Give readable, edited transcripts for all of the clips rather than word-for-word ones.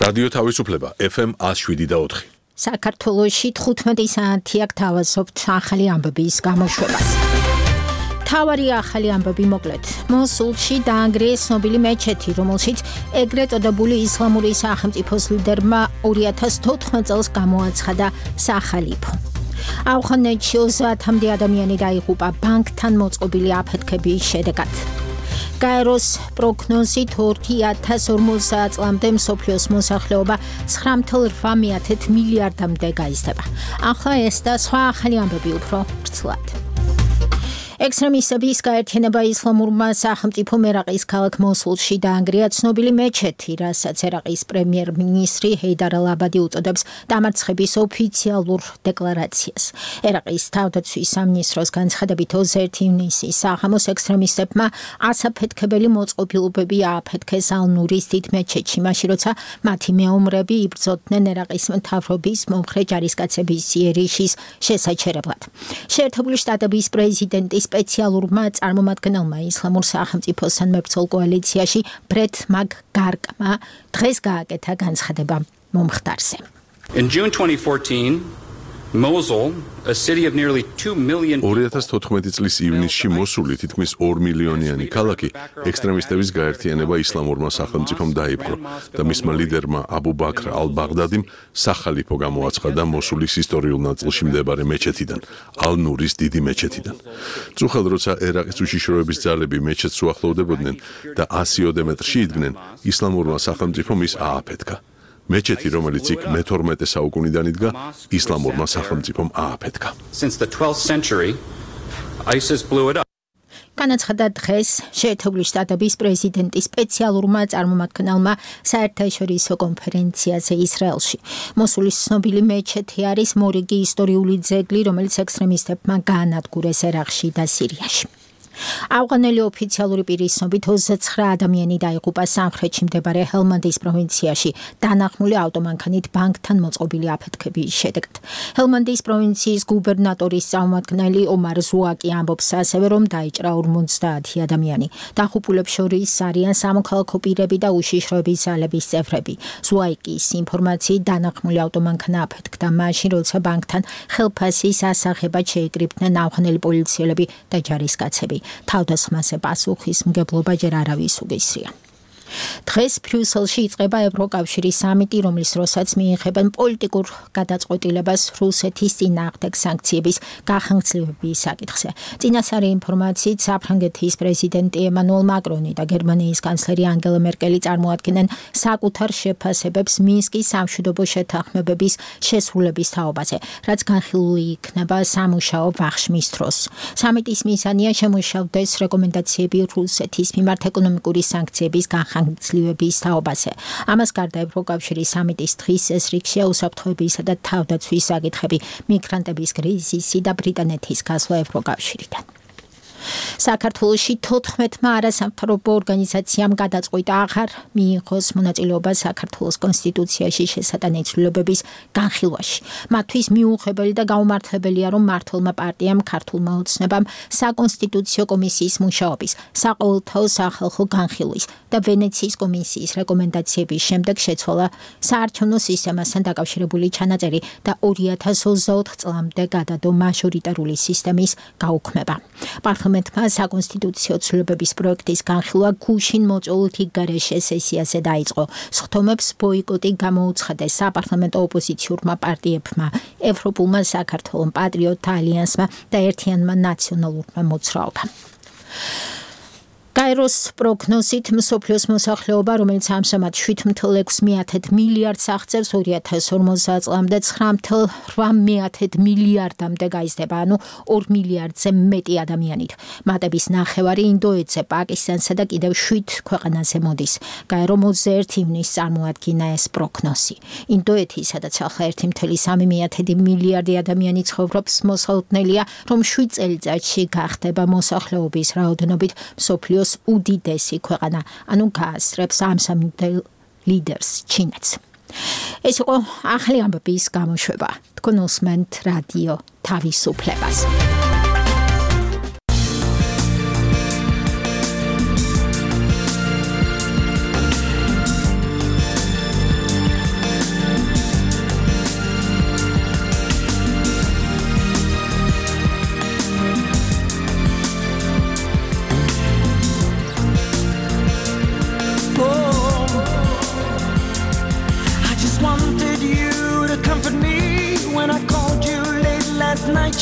რადიო თავისუფლება FM 107.4. საქართველოში 15 საათი აქ თავაზობთ ახალი ამბების გამოშვებას. თავარი ახალი ამბები მოკლედ. მოსულში დაანგრიეს ცნობილი მეჩეთი, რომელშიც ეგრეთ წოდებული ისლამური სახელმწიფოს ლიდერმა 2014 წელს გამოაცხადა სახალიფო. ავღანეთში 30-მდე ადამიანი დაიღუპა ბანკთან მოწყობილი აფეთქების შედეგად. გაეროს პროგნოზით 2050 წლამდე მსოფლიოს მოსახლეობა 9.8 მილიარდამდე გაიზრდება. ახლა ეს და სხვა ახალი ამბები უფრო ვრცლად. ექსტრემისტების გაერთიანება ისლამურმა სახელმწიფომ ერაყის ქალაქ მოსულში დაანგრია ცნობილი მეჩეთი, რასაც ერაყის პრემიერ-მინისტრი ჰეიდარ ალ-აბადი უწოდებს დამარცხების ოფიციალურ დეკლარაციას. ერაყის თავდაცვის სამინისტროს განცხადებით 21 ივნისის საღამოს ექსტრემისტებმა ასაფეთქებელი მოწყობილობები ააფეთქეს ალ-ნურის დიდ მეჩეთში, მაშინ როცა მათი მეომრები იბრძოდნენ ერაყის მთავრობის მომხრე ჯარისკაცების იერიშის შესაჩერებლად. შეერთებული შტატების პრეზიდენტის სპეციალურმა წარმომადგენელმა ისლამურ სახელმწიფოსთან მებრძოლ კოალიციაში ბრეტ მაკგარკმა დღეს გააკეთა განცხადება მომხდარზე. In June 2014, Mosul, a city of nearly 2 million 2014 წლის ივნისში მოსული თითქმის 2 მილიონიანი ქალაქი ექსტრემისტების გაერთიანება ისლამურმა სახელმწიფომ დაიპყრო და მისმა ლიდერმა აბუ ბაქრ ალ-ბაღდადიმ სახალიფო გამოაცხადა მოსულის ისტორიულ ნაწილში მდებარე მეჩეთიდან, ალ-ნურის დიდი მეჩეთიდან. წუხელ როცა ერაყის უშიშროების ძალები მეჩეთს უახლოვდებოდნენ და 100 მეტრში იდგნენ, ისლამურმა სახელმწიფომ ის ააფეთქა. მეჩეთი, რომელიც იქ მე-12 საუკუნიდან იდგა, ისლამურმა სახელმწიფომ ააფეთქა. Since the 12th century, ISIS blew it up. განაცხადა დღეს შეერთებული შტატების პრეზიდენტის სპეციალურმა წარმომადგენელმა საერთაშორისო კონფერენციაზე ისრაელში. მოსულის ცნობილი მეჩეთი არის მორიგი ისტორიული ძეგლი, რომელიც ექსტრემისტებმა გაანადგურეს ერაყში და სირიაში. ავღანელი ოფიციალური პირის ცნობით 29 ადამიანი დაიღუპა სამხრეთში მდებარე ჰელმანდის პროვინციაში დანახმული ავტომანქანით ბანკთან მოწყობილი აფეთქების შედეგად. ჰელმანდის პროვინციის გუბერნატორის წარმომადგენელი ომარ ზუაკი ამბობს ასევე, რომ დაიჭრა 50 ადამიანი. დაღუპულებს შორის არიან სამოქალაქო პირები და უშიშროების ძალების წევრები. ზუაკის ინფორმაციით დანახმული ავტომანქანა აფეთქდა მაშინ, როცა ბანკთან ხელფასის ასაღებად შეიკრიბნენ ავღანელი პოლიციელები და ჯარისკაცები. თავდასხმაზე პასუხისმგებლობა ჯერ არავის უგისრია. დღეს ბრიუსელში იწყება ევროკავშირის სამიტი, რომლის დროსაც მიიღებენ პოლიტიკურ გადაწყვეტილებას რუსეთის წინააღმდეგ სანქციების გახანგრძლივების საკითხზე. წინასწარი ინფორმაციით საფრანგეთის პრეზიდენტი ემანუელ მაკრონი და გერმანიის კანცლერი ანგელა მერკელი წარმოადგენენ საკუთარ შეფასებებს მინსკის სამშვიდობო შეთანხმებების შესრულების თაობაზე, რაც განხილული იქნება სამუშაო ვახშმის დროს. სამიტის მიზანია შემუშავდეს რეკომენდაციები რუსეთის მიმართ ეკონომიკური სანქციების განხანგრძლივების თაობაზე. ამას გარდა ევროკავშირის სამიტის დღის ეს რიგშია უსაფრთხოებისა და თავდაცვის საკითხები, მიგრანტების კრიზისი და ბრიტანეთის გასვლა ევროკავშირიდან. საქართველოში 14-მა არასამთავრობო ორგანიზაციამ გადაწყვიტა აღარ მიიღოს მონაწილეობა საქართველოს კონსტიტუციაში შესატანი ცვლილებების განხილვაში. მათთვის მიუღებელი და გაუმართლებელია, რომ მმართველმა პარტიამ ქართულმა ოცნებამ საკონსტიტუციო კომისიის მუშაობის, საყოველთაო სახალხო განხილვის და ვენეციის კომისიის რეკომენდაციების შემდეგ შეცვალა საარჩევნო სისტემასთან დაკავშირებული ჩანაწერი და 2024 წლამდე გადადო მაჟორიტარული სისტემის გაუქმება. პარლამენტმა საკონსტიტუციო ცვლილებების პროექტის განხილვა გუშინ მოწვეულ თიგარეშე სესიაზე დაიწყო. სხდომებს ბოიკოტი გამოუცხადეს საპარლამენტო ოპოზიციურმა პარტიებმა, ევროპულმა საქართველოს პატრიოტთა ალიანსმა და ერთიანმა ნაციონალურმა მოძრაობამ. გაეროს პროგნოზით მსოფლიოს მოსახლეობა, რომელიც ამჟამად 7.6 მილიარდს აღწევს 2050 წლამდე 9.8 მილიარდამდე გაიზრდება, ანუ 2 მილიარდზე მეტი ადამიანით. მატების ნახევარი ინდოეთზე, პაკისტანსა და კიდევ 7 ქვეყანაზე მოდის. გაერო 21 ივნისს წარმოადგინა ეს პროგნოზი. ინდოეთი, სადაც ახლა 1.3 მილიარდი ადამიანი ცხოვრობს, მოსალოდნელია, რომ 7 წელიწადში გახდება მოსახლეობის რაოდენობით მსოფლიოს უდიდესი ქვეყანა, ანუ გაასწრებს ამჟამინდელ ლიდერს ჩინეთს. ეს იყო ახალი ამბების გამოშვება. თქვენ უსმენთ რადიო თავისუფლებას.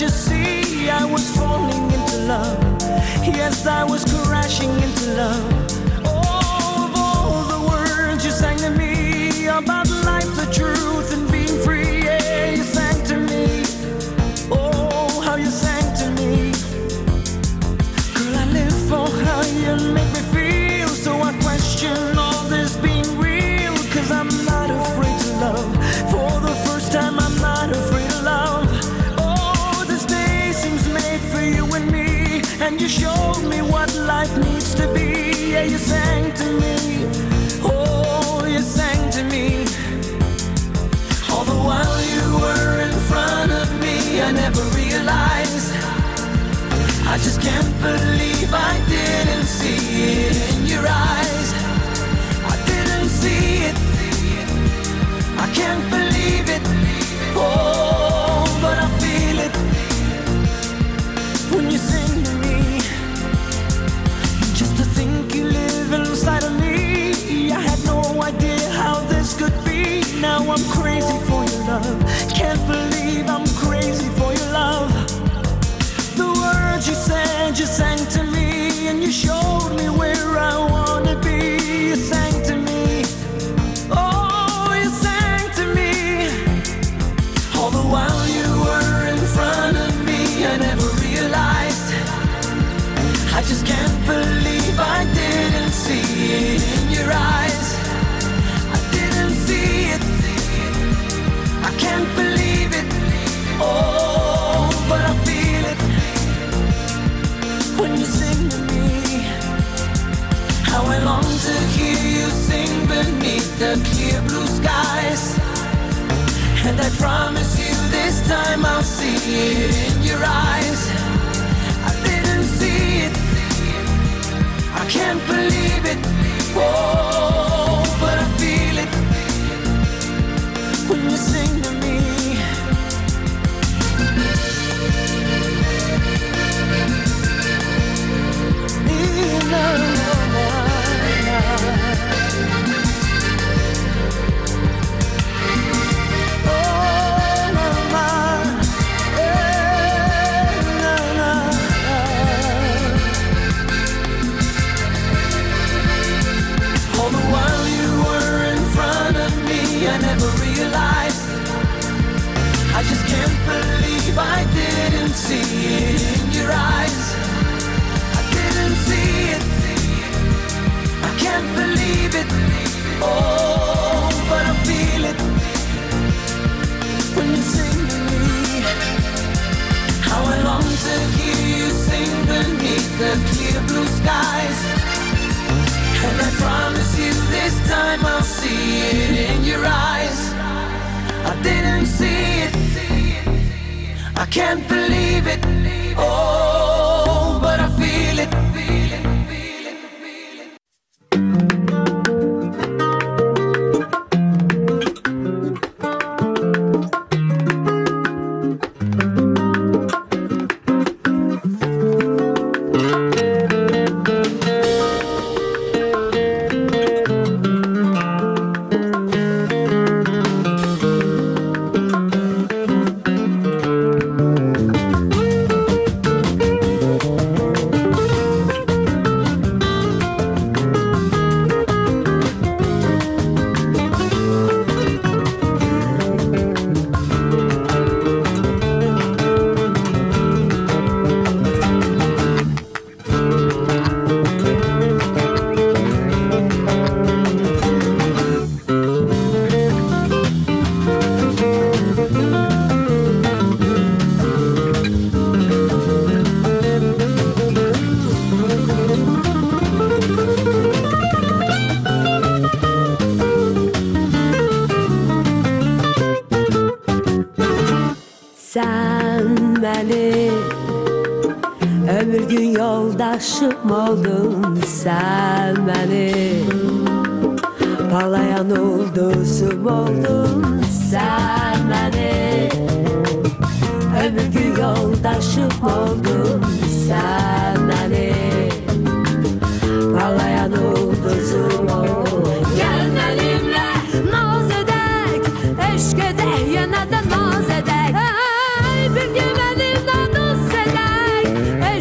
you see, I was falling into love. Yes, I was crashing into love. Oh, of all the words you sang to me about life, the truth, and being free, yeah, you sang to me. Oh, how you sang to me. Girl, I live for how you make me feel. So I question all this being real, 'cause I'm not afraid to love. For the first time, I'm not afraid of love. Oh, this day seems made for you and me, and you showed me what life needs to be. Yeah, you sang to me. Oh, you sang to me. All the while you were in front of me, I never realized. I just can't believe I didn't see it in your eyes. I didn't see it. I can't believe it. Oh, but I feel it when you sing to me. Just to think you live inside of me, I had no idea how this could be. Now I'm crazy for your love. Can't believe I'm crazy for your love. The words you said, you sang to me, and you showed me where I wanna be. You sang to me. Oh, you sang to me. All the while you were in front of me, I never realized. I just can't believe I didn't see it in your eyes. I didn't see it. I can't believe it. Oh, but I feel it when you sing to me. How I long to hear you sing beneath the clear blue skies. And I promise you this time I'll see it in your eyes. I didn't see it. I can't believe it. Oh, but I feel it when you sing to me. All the while you were in front of me, I never realized. I just can't believe I didn't see it in your eyes. I didn't see it. I can't believe it. Oh, but I feel it when you sing to me. How I long to hear you sing beneath the clear blue skies. And I promise you this time I'll see it in your eyes. I didn't see it. I can't believe it. Oh, but I feel it. Ömür gün yoldaşım oldun sen benim. Parlayan ulduzum oldun sen benim. Ömür gün yoldaşım oldun sen benim. Parlayan ulduzum oldun. Gel benimle naz edek, eşk edek, yeniden naz edek. Hey, bir gün benimle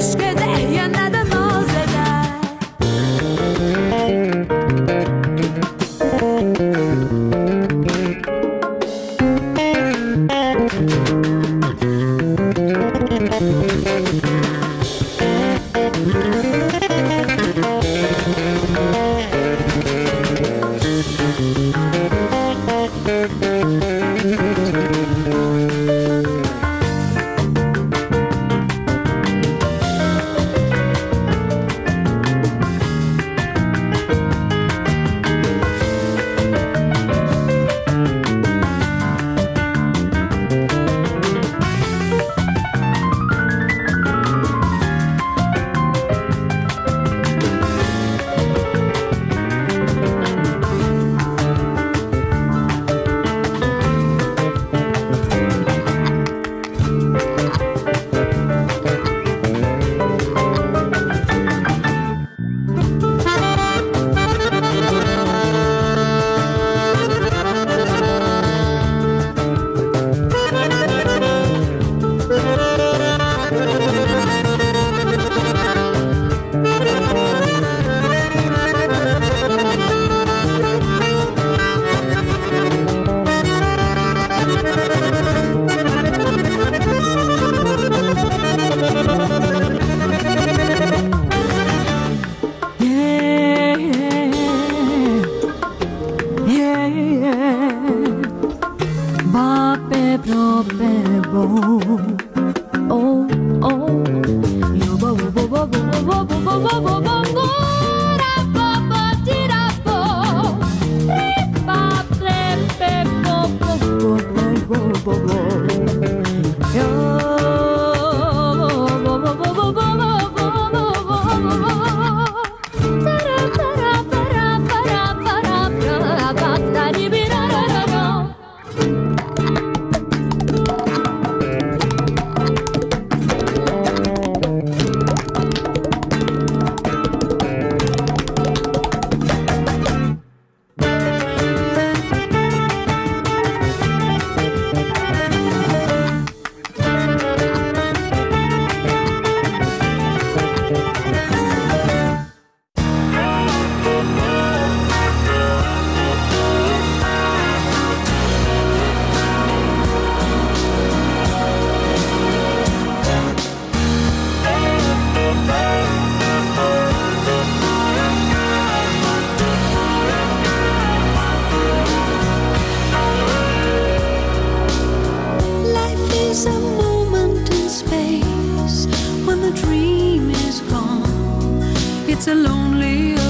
It's a lonelier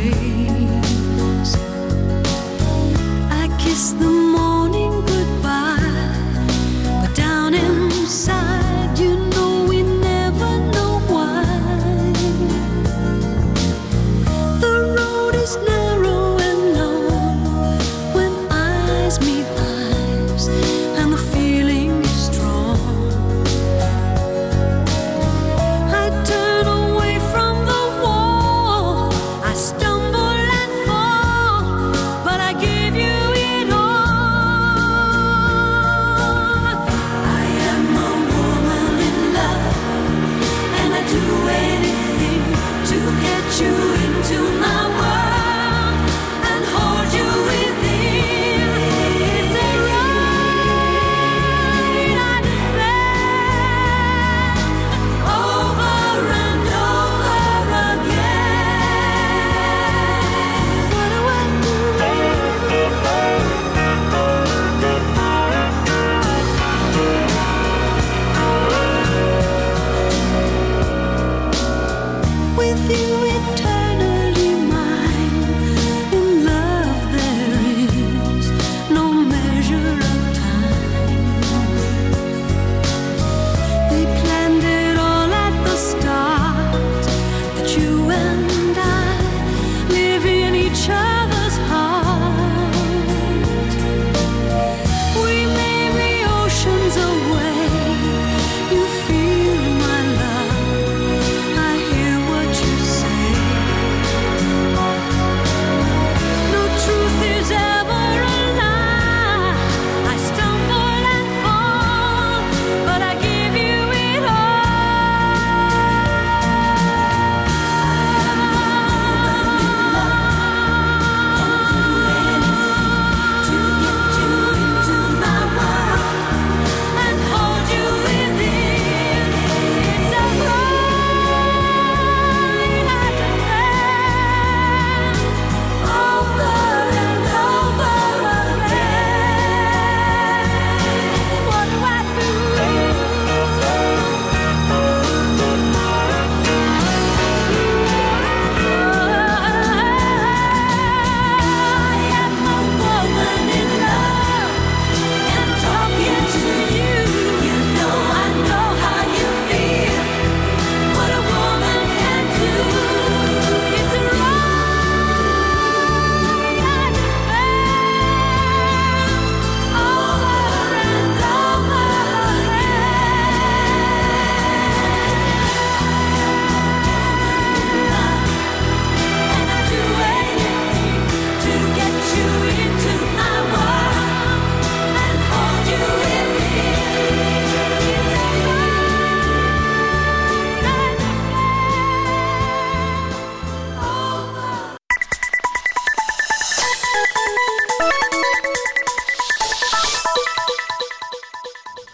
place. I kiss the morning goodbye, but down inside, you know we never know why. The road is narrow and long when eyes meet eyes, and the feeling is strong. I turn away from the wall, I stumble and fall, but I give you it all. I am a woman in love, and I do anything to get you into my world and hold you within. It's a ride I defend over and over again. What do I do?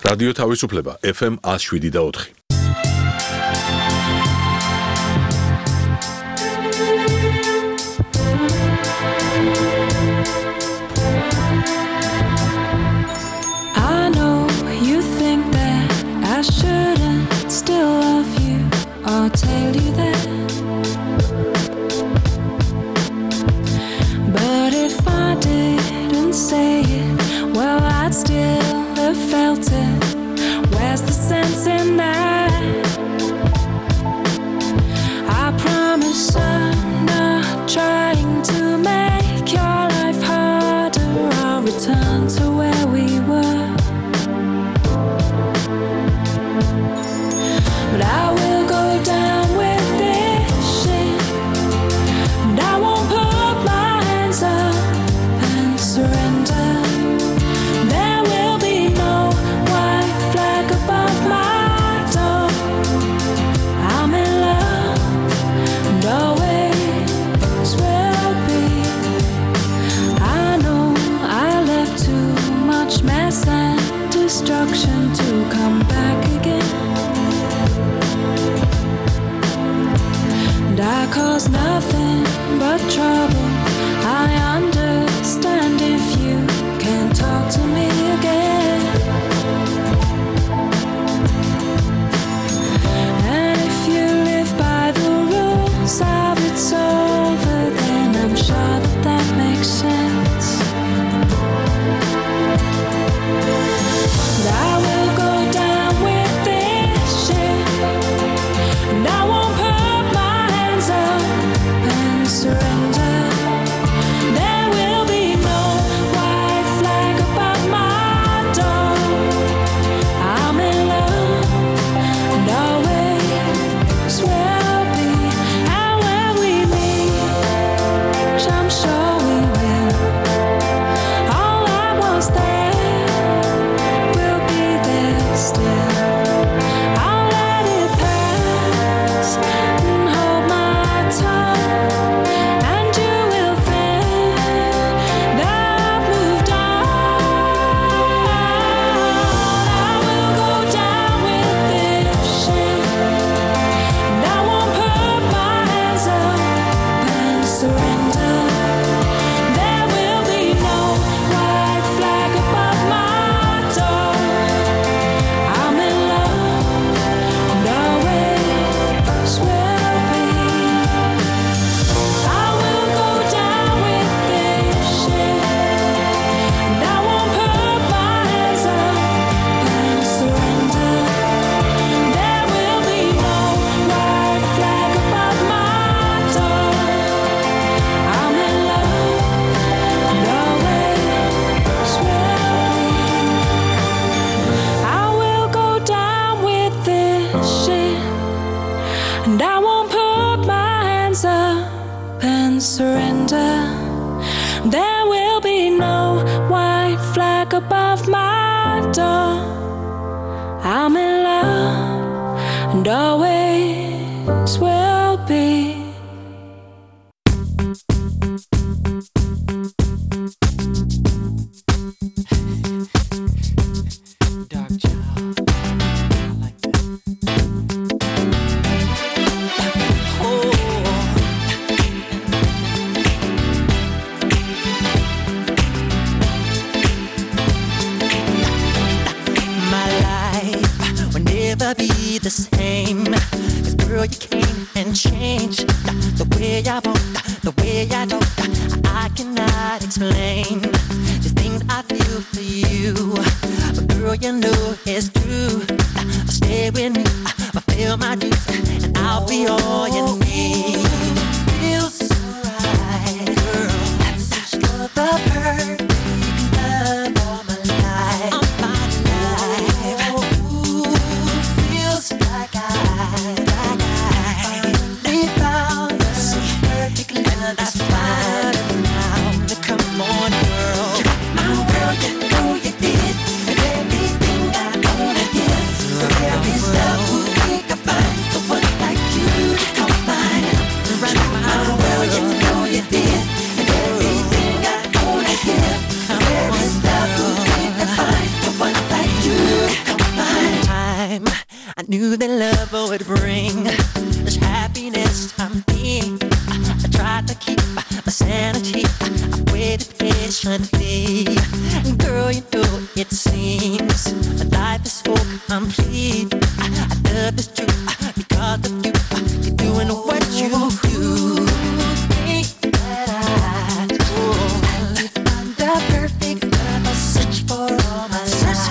რადიო თავისუფლება FM 107.4. I know you think that I shouldn't still love you or tell you that. But if I didn't say it, well, I'd still have felt it. Where's the sense in that? I promise I'm not trying to make your life harder. I'll return to where we were. But I will go down with this shit, and I won't put my hands up and surrender. There will be no white flag above my door. I'm in love and always will be. I know I left too much mess and destruction to come back again. And I cause nothing but trouble. I understand if you can't talk to me again. And if you live by the rules of it's over, then I'm sure that that makes sense. And I will go down with this shit, and I won't put my hands up and surrender. There will be no white flag above my door. I'm in love and always will be. And when we meet, which I'm sure we will, all I was there will be there still. I'll let it pass and hold my tongue, and you will think that I've moved on. I will go down with this shit, and I won't put my hands up and surrender. There will be no white flag above my door. I'm in love and always will be. I will go down with this shit, and I won't put my hands up and surrender. There will be no white flag above my door. I'm in love and always will be. I will go down with this shit, and I won't put my hands up and surrender. There will be no white flag above my door. I'm in love and always will be. Dark child, I like that. My life will never be the same. 'Cause girl, you came and changed the way I walk, the way I talk. I cannot explain the things I feel for you, but girl, you know it's true. Stay with me, fulfill my dues, and I'll be all you need. Feels so right, girl. That's such the perfect love all my life. All my life. Ooh, feels like I finally found the perfect love. That's fine now. Come on, girl. My world, you know you did everything I wanna give. There is love who we can find someone like you. Come happiness. I tried to keep my sanity. I waited patiently. Girl, you know it seems life is so complete. I love this truth because of you. You're doing what you do. Think that I find the perfect love. I search for all my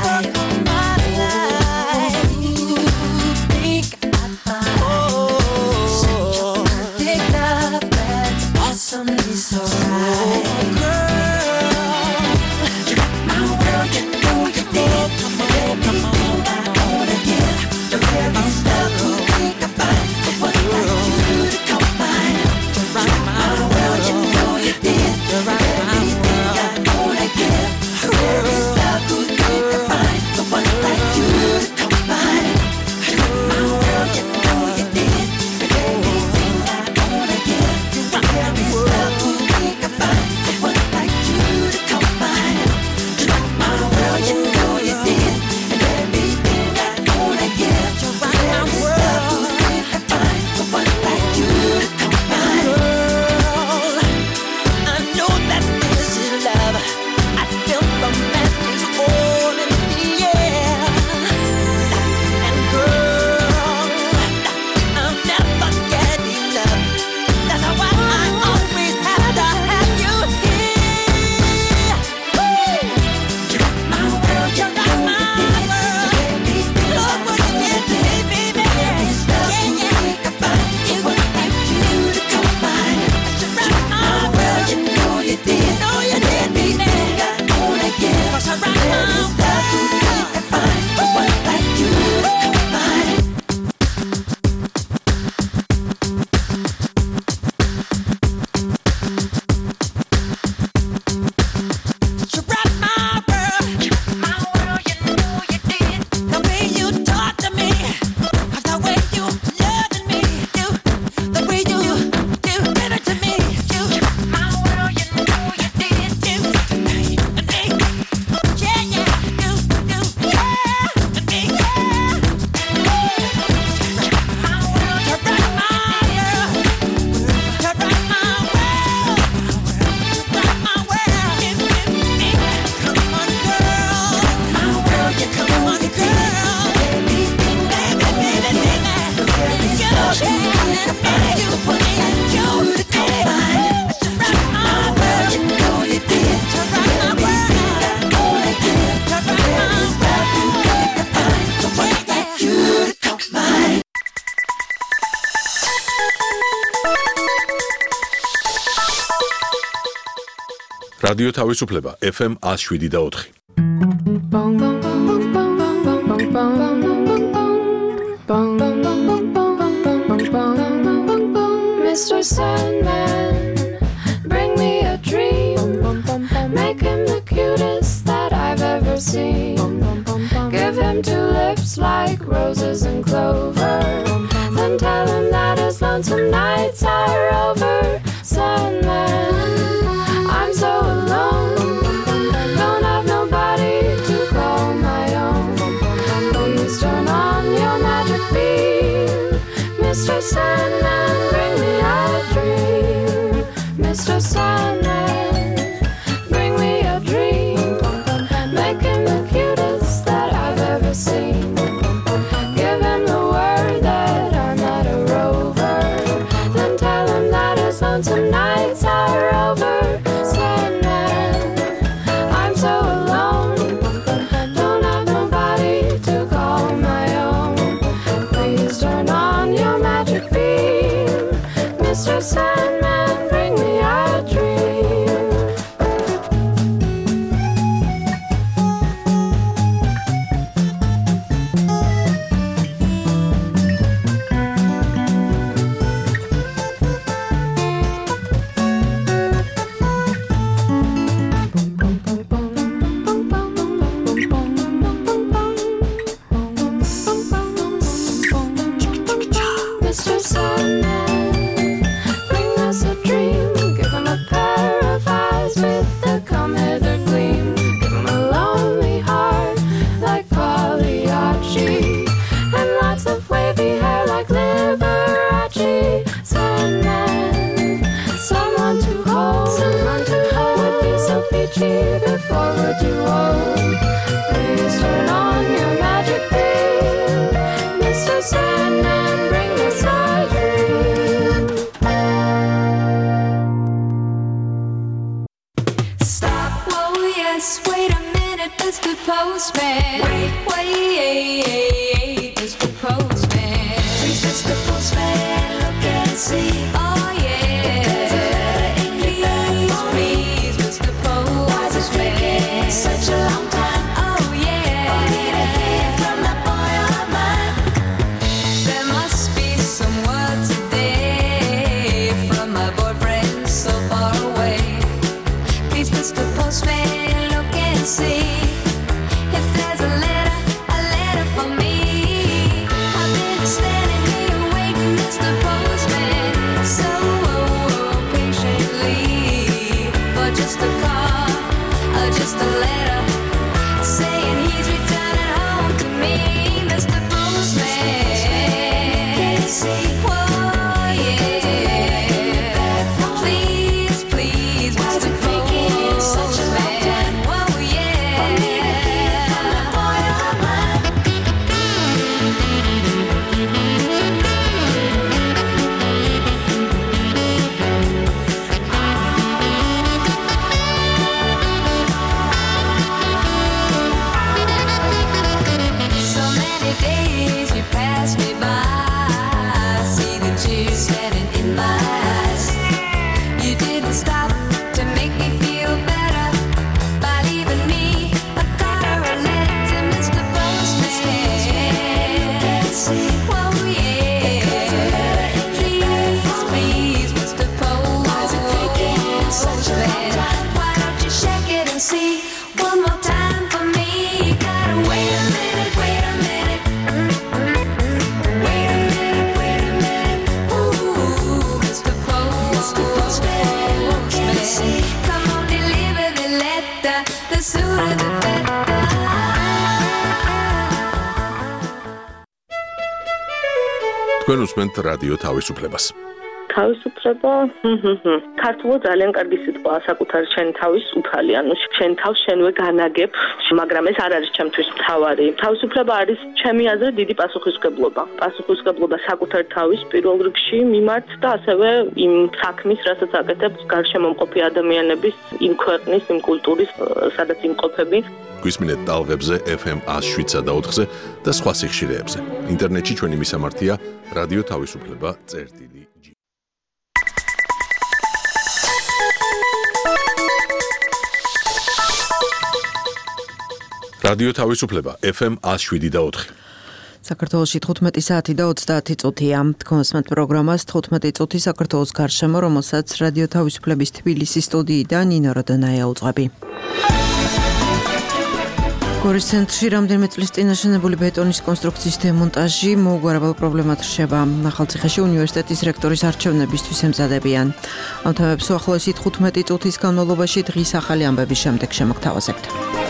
life. You think I find such a perfect love that's awesomely so right. Girl, you rock my world, you know you did. Everything I wanna give, the very stuff you think I find. But what I do to come find. You rock my world, you know you did. Everything I wanna give, the very stuff you think I find. But what I do to come find. You rock my world, you know you did. Everything I wanna give, the very stuff you think I find. But what I do to come find. You rock my world, you know you did. And everything I wanna give, the very stuff you think I find. But what I do to come find. Girl, I know that this is love. I feel romance is all in the air. And girl, I'll never get enough. That's why I always have to have you here. You rock my world, you rock my world. Look what you did to me, baby. Yeah, yeah. You what I do to come find. You rock my world, you know you did. Know you did, baby. I wanna give. 'Cause you rock my world. But what I do to come find. You rock my world, you know you did. The way you talk to me, the way you loved me, the way you did it to me. You rock my world, you know you did. You and me, yeah, yeah, yeah, and me, yeah. You rock my world, you rock my world, you rock my world. Rock my world, come on, girl. My world, you come on, girl. Baby, baby, baby. You, to come find. Rock my world, you know you did. Rock my world, rock my world. But what I do to come find. რადიო თავისუფლება FM 107.4. Mr. Sandman, bring me a dream. Make him the cutest that I've ever seen. Give him 2 lips like roses and clover. Then tell him that his lonesome nights are over. Sandman, I'm so alone. Don't have nobody to call my own. Please turn on your magic beam. Mr. Sandman, bring me a dream. Mr. Sandman, bring me a dream. Make him the cutest that I've ever seen. Give him the word that I'm not a rover. Then tell him that his lonesome nights are over. Sandman, I'm so alone. Don't have nobody to call my own. Please turn on your magic beam. Mr. Sandman, bring me a dream. Mr. Sandman, bring us a cheap before we're too old. Please turn on your magic beam, Mr. Sandman, bring us our dream. Stop, whoa, yes, wait a minute, Mr. Postman. Wait, Mr. Postman. Please, Mr. Postman, look and see. Oh, yeah. Please, Mr. Postman. Why is it taking such a long time? Oh, yeah. I need a hint from that boy of mine. There must be some word today from my boyfriend so far away. Please, Mr. Postman, look and see if there's a letter for me. I've been standing here waiting, Mr. Postman, so patiently for just a call or just a letter saying he's returning home to me, Mr. Postman. Can you see? Whoa, yeah. Please, please, Mr. Postman. Such a long time. Whoa, yeah. For me to hear from the boy of mine. So many days you passed me by. I see the tears standing in my eyes. You didn't stop to make me feel better by leaving me a card or a letter to Mr. Postman. Whoa, yeah. Please, Mr. Postman. Why don't you check it and see one more time for me? Gotta wait a minute, wait a minute. Wait a minute. Ooh, Mr. Postman. Come on, deliver the letter. The sooner the better. თქვენ უსმენთ რადიო თავისუფლებას. თავისუფლება ქართულად ძალიან კარგი სიტყვაა საკუთარი შენი თავის უფალი, ანუ შენ თავს შენვე განაგებ, მაგრამ ეს არ არის ჩემთვის მთავარი. თავისუფლება არის ჩემი აზრით დიდი პასუხისმგებლობა. პასუხისმგებლობა საკუთარი თავის პირველ რიგში მიმართ და ასევე იმ საქმის, რასაც აკეთებს გარშემო მყოფი ადამიანების, იმ ქვეყნის, იმ კულტურის, სადაც იმყოფები. გვისმინეთ ტალღებზე FM 107.4-ზე და სხვა სიხშირეებზე. ინტერნეტში ჩვენი მისამართია რადიო თავისუფლება.წერტილი. რადიო თავისუფლება FM 107.4. საქართველოში 15 საათი და 30 წუთია. თქვენსმენთ პროგრამას 15 წუთი საქართველოს გარშემო, რომელსაც რადიო თავისუფლების თბილისის სტუდიიდან ნინო როდონაია უძღვები. გორის ცენტრში რამდენიმე წლის წინ აშენებული ბეტონის კონსტრუქციის დემონტაჟი მოუგვარებელ პრობლემად რჩება. ახალციხეში უნივერსიტეტის რექტორის არჩევნებისთვის ემზადებიან. ამ თემებს უახლოესი 15 წუთის განმავლობაში დღის ახალი ამბების შემდეგ შემოგთავაზებთ.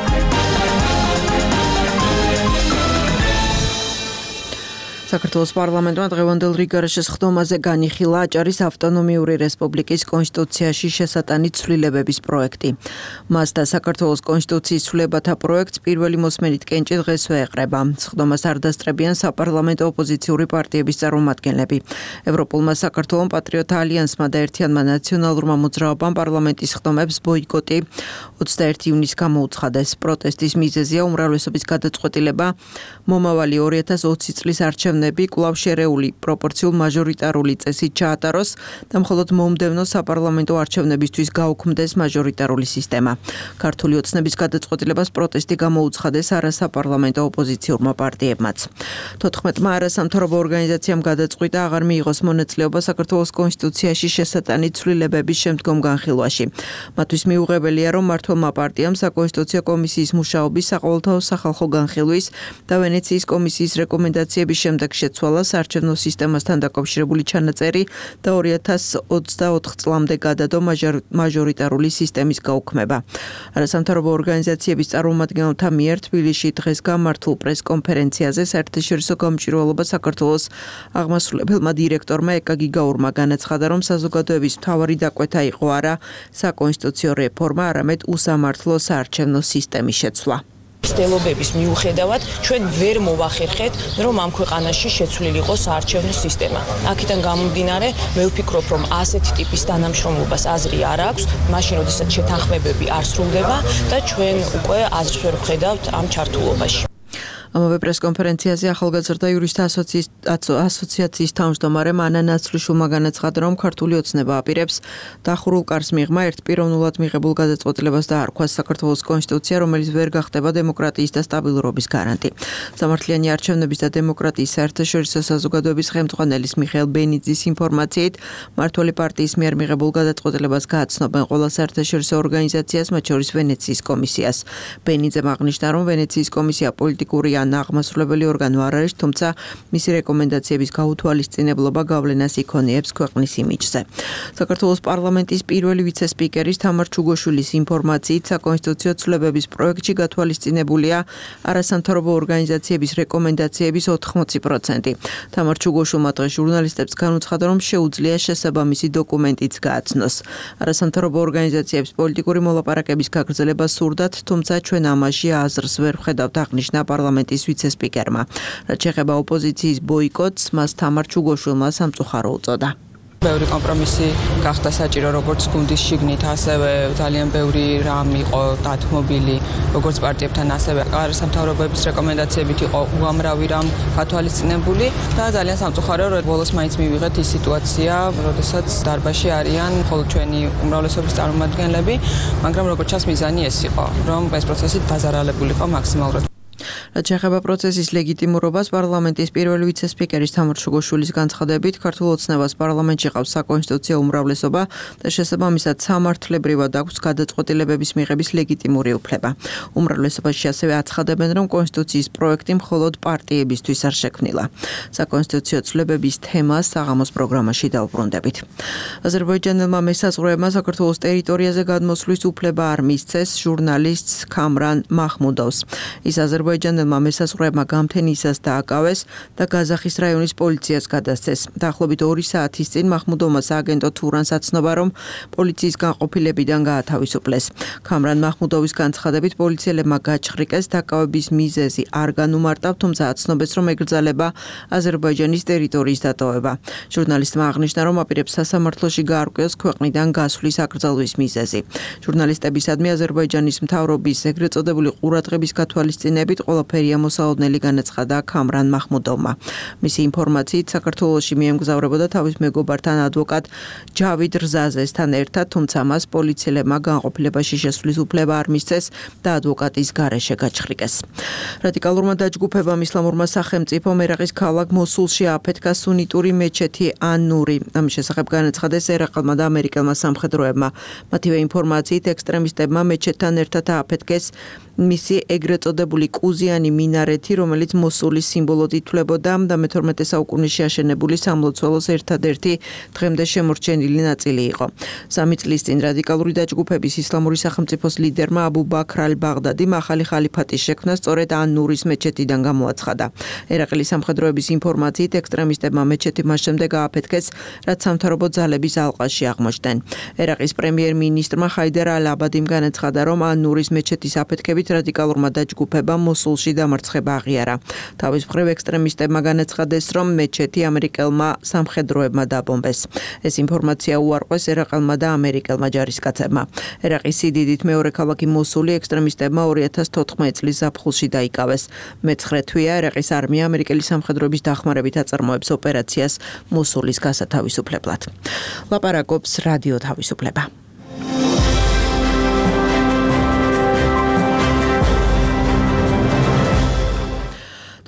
საქართველოს პარლამენტმა დღევანდელ რიგარაშეს ხდომაზე განიხილა აჭარის ავტონომიური რესპუბლიკის კონსტიტუციაში შესატანი ცვლილებების პროექტი. მას და საქართველოს კონსტიტუციის ცვლილებათა პროექტს პირველი მოსმენით კენჭი დღესვე ეყრება. ხდომას არ დასწრებიან საპარლამენტო ოპოზიციური პარტიების წარმომადგენლები. ევროპულმა საქართველოს პატრიოტთა ალიანსმა და ერთიანმა ნაციონალურმა მოძრაობამ პარლამენტის ხდომებს ბოიკოტი 21 ივნისს გამოუცხადეს. პროტესტის მიზეზია უმრავლესობის გადაწყვეტილება მომავალი 2020 წლის არჩევნებში კვლავ შერეული პროპორციულ მაჟორიტარული წესით ჩაატაროს და მხოლოდ მომდევნო საპარლამენტო არჩევნებისთვის გაუქმდეს მაჟორიტარული სისტემა. ქართული ოცნების გადაწყვეტილებას პროტესტი გამოუცხადეს არასაპარლამენტო ოპოზიციურმა პარტიებმაც. 14-მა არასამთავრობო ორგანიზაციამ გადაწყვიტა აღარ მიიღოს მონაწილეობა საქართველოს კონსტიტუციაში შესატანი ცვლილებების შემდგომ განხილვაში. მათთვის მიუღებელია, რომ მმართველმა პარტიამ საკონსტიტუციო კომისიის მუშაობის, საყოველთაო სახალხო განხილვის და ვენეციის კომისიის რეკომენდაციების შემდეგ შემდეგ შეცვალა საარჩევნო სისტემასთან დაკავშირებული ჩანაწერი და 2024 წლამდე გადადო მაჟორიტარული სისტემის გაუქმება. არასამთავრობო ორგანიზაციების წარმომადგენელთა მიერ თბილისში დღეს გამართულ პრესკონფერენციაზე საერთაშორისო გამჭვირვალობა საქართველოს აღმასრულებელმა დირექტორმა ეკა გიგაურმა განაცხადა, რომ საზოგადოების მთავარი დაკვეთა იყო არა საკონსტიტუციო რეფორმა, არამედ უსამართლო საარჩევნო სისტემის შეცვლა. მცდელობების მიუხედავად ჩვენ ვერ მოვახერხეთ, რომ ამ ქვეყანაში შეცვლილი იყოს საარჩევნო სისტემა. აქედან გამომდინარე, მე ვფიქრობ, რომ ასეთი ტიპის დანამშრომლობას აზრი არ აქვს, მაშინ როდესაც შეთანხმებები არ სრულდება და ჩვენ უკვე აზრს ვერ ვხედავთ ამ ჩართულობაში. ამავე პრესკონფერენციაზე ახალგაზრდა იურისტთა ასოციაციის თავმჯდომარე მანა ნაცვლიშვილმა განაცხადა, რომ ქართული ოცნება აპირებს დახურულ კარს მიღმა ერთპიროვნულად მიღებულ გადაწყვეტილებას დაარქვა საქართველოს კონსტიტუცია, რომელიც ვერ გახდება დემოკრატიის და სტაბილურობის გარანტი. სამართლიანი არჩევნების და დემოკრატიის საერთაშორისო საზოგადოების ხელმძღვანელის მიხეილ ბენიძის ინფორმაციით, მმართველი პარტიის მიერ მიღებულ გადაწყვეტილებას გააცნობენ ყველა საერთაშორისო ორგანიზაციას, მათ შორის ვენეციის კომისიას. ბენიძემ აღნიშნა, რომ ვენეციის კომისია პოლიტიკური აღმასრულებელი ორგანო არ არის, თუმცა მისი რეკომენდაციების გაუთვალისწინებლობა გავლენას იქონიებს ქვეყნის იმიჯზე. საქართველოს პარლამენტის პირველი ვიცე-სპიკერის თამარ ჩუგოშვილის ინფორმაციით, საკონსტიტუციო ცვლილებების პროექტში გათვალისწინებულია არასამთავრობო ორგანიზაციების რეკომენდაციების 80%. თამარ ჩუგოშვილმა დღეს ჟურნალისტებს განუცხადა, რომ შეუძლია შესაბამისი დოკუმენტიც გააცნოს. არასამთავრობო ორგანიზაციებს პოლიტიკური მოლაპარაკების გაგრძელება სურდათ, თუმცა ჩვენ ამაში აზრს ვერ ვხედავთ, აღნიშნა პარლამენტის ვიცე-სპიკერმა. რაც შეეხება ოპოზიციის ბოიკოტს, მას თამარ ჩუგოშვილმა სამწუხარო უწოდა. ბევრი კომპრომისი გახდა საჭირო როგორც გუნდის შიგნით, ასევე ძალიან ბევრი რამ იყო დათმობილი როგორც პარტიებთან, ასევე არასამთავრობოების რეკომენდაციებით იყო უამრავი რამ გათვალისწინებული და ძალიან სამწუხაროა, რომ ბოლოს მაინც მივიღეთ ის სიტუაცია, როდესაც დარბაზში არიან მხოლოდ ჩვენი უმრავლესობის წარმომადგენლები, მაგრამ როგორც ჩანს მიზანი ეს იყო, რომ ეს პროცესი დაზარალებულიყო მაქსიმალურად. რაც შეეხება პროცესის ლეგიტიმურობას, პარლამენტის პირველი ვიცე-სპიკერის თამარ ჩუგოშვილის განცხადებით, ქართულ ოცნებას პარლამენტში ყავს საკონსტიტუციო უმრავლესობა და შესაბამისად სამართლებრივად აქვს გადაწყვეტილებების მიღების ლეგიტიმური უფლება. უმრავლესობაში ასევე აცხადებენ, რომ კონსტიტუციის პროექტი მხოლოდ პარტიებისთვის არ შექმნილა. საკონსტიტუციო ცვლილებების თემას საღამოს პროგრამაში დავუბრუნდებით. აზერბაიჯანელმა მესაზღვრეებმა საქართველოს ტერიტორიაზე გადმოსვლის უფლება არ მისცეს ჟურნალისტს ქამრან მაჰმუდოვს. ის აზერბაიჯანელმა მესაზღვრეებმა გამთენისას დააკავეს და გაზახის რაიონის პოლიციას გადასცეს. დაახლოებით 2 საათის წინ მაჰმუდოვმა სააგენტო თურანს აცნობა, რომ პოლიციის განყოფილებიდან გაათავისუფლეს. ქამრან მაჰმუდოვის განცხადებით, პოლიციელებმა გაჩხრიკეს, დაკავების მიზეზი არ განუმარტავ, თუმცა აცნობეს, რომ ეკრძალება აზერბაიჯანის ტერიტორიის დატოვება. ჟურნალისტმა აღნიშნა, რომ აპირებს სასამართლოში გაარკვიოს ქვეყნიდან გასვლის აკრძალვის მიზეზი. ჟურნალისტებისადმი აზერბაიჯანის მთავრობის ეგრეთ წოდებული ყურადღების გათვალისწინებით ყველაფერი მოსალოდნელი განაცხადა ქამრან მაჰმუდოვმა. მისი ინფორმაციით, საქართველოში მიემგზავრებოდა თავის მეგობართან ადვოკატ ჯავიდ რზაზესთან ერთად, თუმცა მას პოლიციელებმა განყოფილებაში შესვლის უფლება არ მისცეს და ადვოკატის გარეშე გაჩხრიკეს. რადიკალურმა დაჯგუფებამ ისლამურმა სახელმწიფომ ერაყის ქალაქ მოსულში აფეთქა სუნიტური მეჩეთი ან-ნური. ამის შესახებ განაცხადეს ერაყელმა და ამერიკელმა სამხედროებმა. მათივე ინფორმაციით, ექსტრემისტებმა მეჩეთთან ერთად აფეთქეს მისი ეგრეთ წოდებული კუზიანი მინარეთი, რომელიც მოსულის სიმბოლოდ ითვლებოდა და მე-12 საუკუნეში აშენებული სამლოცველოს ერთადერთი დღემდე შემორჩენილი ნაწილი იყო. 3 წლის წინ რადიკალური დაჯგუფების ისლამური სახელმწიფოს ლიდერმა აბუ ბაქრ ალ-ბაღდადიმ ახალი ხალიფატის შექმნა სწორედ ან-ნურის მეჩეთიდან გამოაცხადა. ერაყლის სამხედროების ინფორმაციით, ექსტრემისტებმა მეჩეთი მას შემდეგ ააფეთქეს, რაც სამთავრობო ძალების ალყაში აღმოჩნდნენ. ერაყის პრემიერ-მინისტრმა ხაიდარ ალ-აბადიმ განაცხადა, რომ ან-ნურის მეჩეთის აფეთქებით რადიკალურმა დაჯგუფებამ მოსულში დამარცხება აღიარა. თავის მხრივ ექსტრემისტებმა განაცხადეს, რომ მეჩეთი ამერიკელმა სამხედროებმა დაბომბეს. ეს ინფორმაცია უარყვეს ერაყელმა და ამერიკელმა ჯარისკაცებმა. ერაყის სიდიდით მეორე ქალაქი მოსული ექსტრემისტებმა 2014 წლის ზაფხულში დაიკავეს. მე-9 თვეა ერაყის არმია ამერიკელი სამხედროების დახმარებით აწარმოებს ოპერაციას მოსულის გასათავისუფლებლად. ლაპარაკობს რადიო თავისუფლება.